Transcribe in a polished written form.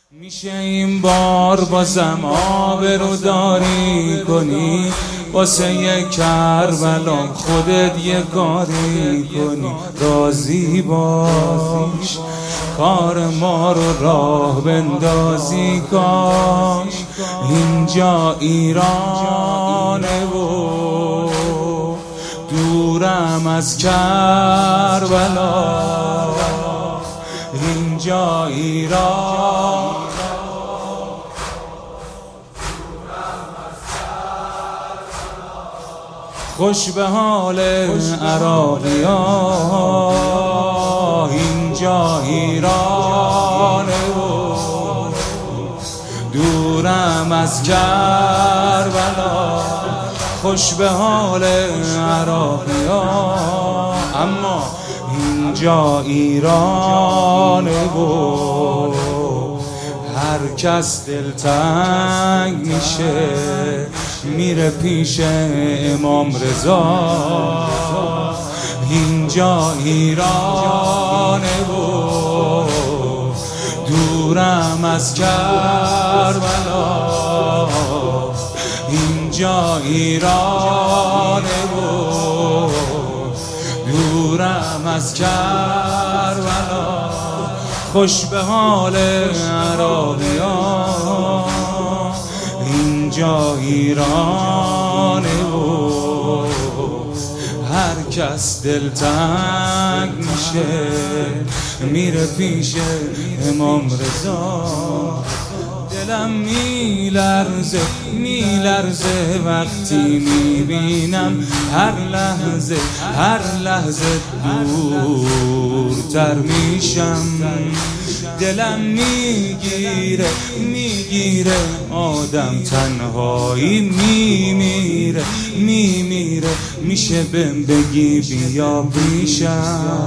میشه این بار بازم آبروداری کنی، واسه یک کربلام خودت یه کاری کنی. راضی باش کار ما رو راه بندازی، کاش اینجا ایرانه و دورم از کربلا. اینجا ایران خوش به حال عراقی‌ها. اینجا ایرانه و دورم از کربلا. خوش به حال عراقی‌ها، اما اینجا ایرانه و هر کس دلتنگ میشه میره پیش امام رضا. اینجا ایرانه و دورم از کربلا. اینجا ایرانه و دورم از کربلا. خوش به حال عراقی‌ها. اینجا ایرانه و هر کس دلتنگ میشه میره پیش امام رضا. دلم میلرزه وقتی میبینم هر لحظه دورتر میشم. دلم میگیره آدم تنهایی میمیره. میشه بهم بگی بیا پیشم.